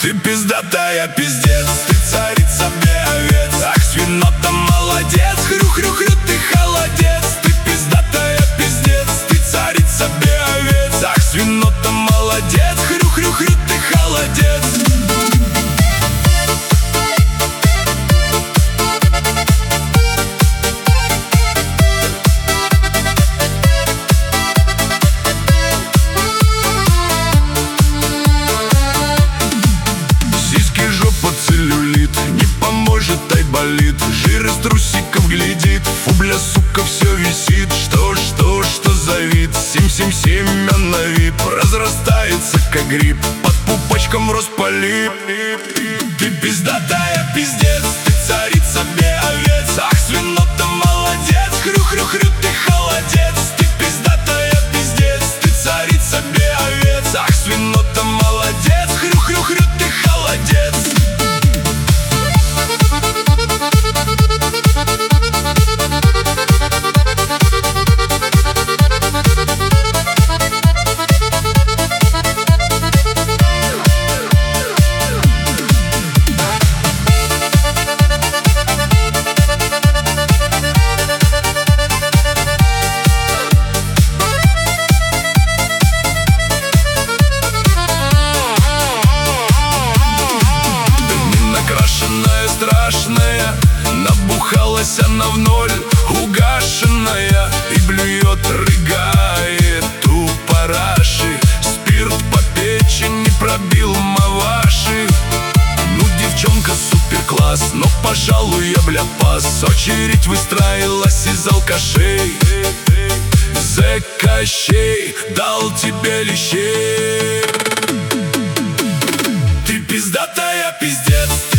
Ты пиздатая, пиздец, ты царица овец. Ах, свинота, молодец, хрю-хрю-хрю, ты холодец. Ты пиздатая, пиздец, ты царица овец. Ах, свинота, молодец, хрю-хрю-хрю, ты холодец. Целлюлит, не поможет, ай болит. Жир из трусиков глядит, фу, бля, сука, все висит. Что за вид? 777 на вип. Разрастается, как гриб, под пупочком рос полип. Ты пиздатая, пиздец, ты царица овец. Ах, свинота, молодец, хрю-хрю-хрю, ты холодец. Ты пиздатая, пиздец, ты царица овец. Ах, свинота, молодец, хрю-хрю-хрю, ты холодец. Страшная, набухалась она в ноль, угашенная, и блюет, рыгает у параши. Спирт по печени пробил маваши. Ну, девчонка супер-класс, но, пожалуй, я, бля, пас. Очередь выстроилась из алкашей. Зэ Кощей дал тебе лещей. Ты пиздатая, пиздец.